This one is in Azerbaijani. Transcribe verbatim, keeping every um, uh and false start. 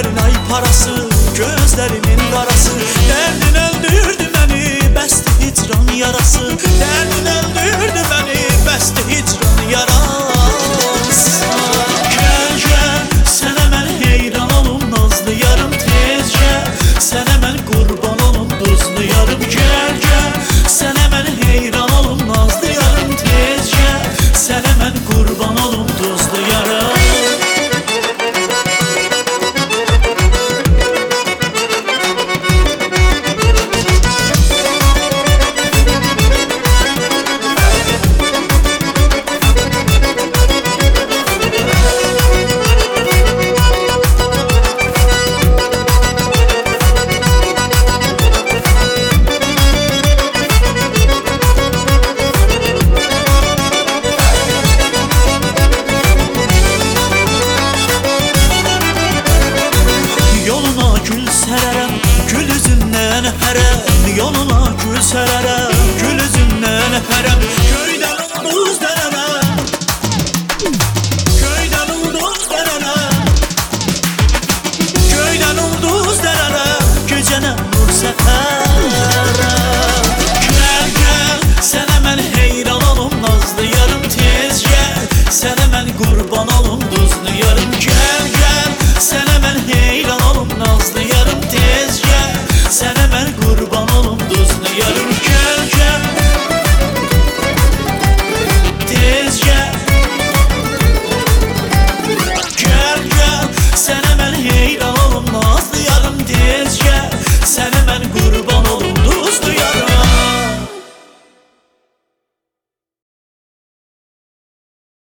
Ellerin ay parası, gözlerinin qarası. Dərdin öldürdü məni, bəsdi hicran yarası. Dərdin öldürdü məni, bəsdi hicran yarası. Gəl, gəl, sənə mən heyran olum, nazlı yarım tez gəl. Sənə mən qurban olum, duzlu yarım. Gəl, gəl, sənə mən heyran olum, nazlı yarım tez gəl. Sənə mən qurban olum, duzlu yarım. Gül üzündən öpərəm, yoluna gül sərərəm, gül üzündən öpərəm.